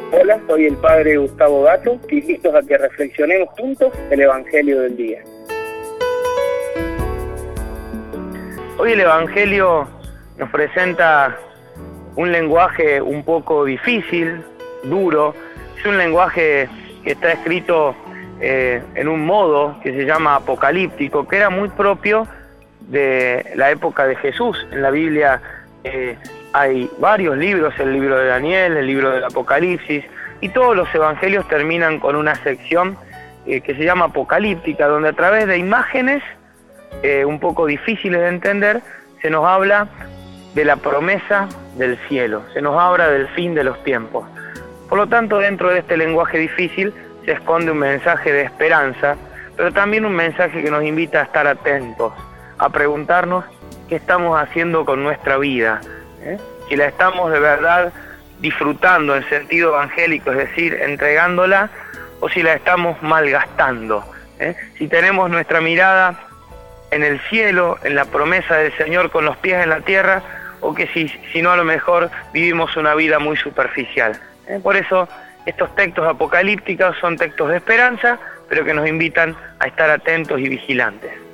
Hola, soy el padre Gustavo Gato, y listos a que reflexionemos juntos el Evangelio del día. Hoy el Evangelio nos presenta un lenguaje un poco difícil, duro. Es un lenguaje que está escrito en un modo que se llama apocalíptico, que era muy propio de la época de Jesús. En la Biblia hay varios libros, el libro de Daniel, el libro del Apocalipsis, y todos los evangelios terminan con una sección que se llama apocalíptica, donde a través de imágenes un poco difíciles de entender, se nos habla de la promesa del cielo, se nos habla del fin de los tiempos. Por lo tanto, dentro de este lenguaje difícil se esconde un mensaje de esperanza, pero también un mensaje que nos invita a estar atentos, a preguntarnos qué estamos haciendo con nuestra vida, si la estamos de verdad disfrutando en sentido evangélico, es decir, entregándola, o si la estamos malgastando, si tenemos nuestra mirada en el cielo, en la promesa del Señor con los pies en la tierra, o que si no, a lo mejor vivimos una vida muy superficial. Por eso estos textos apocalípticos son textos de esperanza, pero que nos invitan a estar atentos y vigilantes.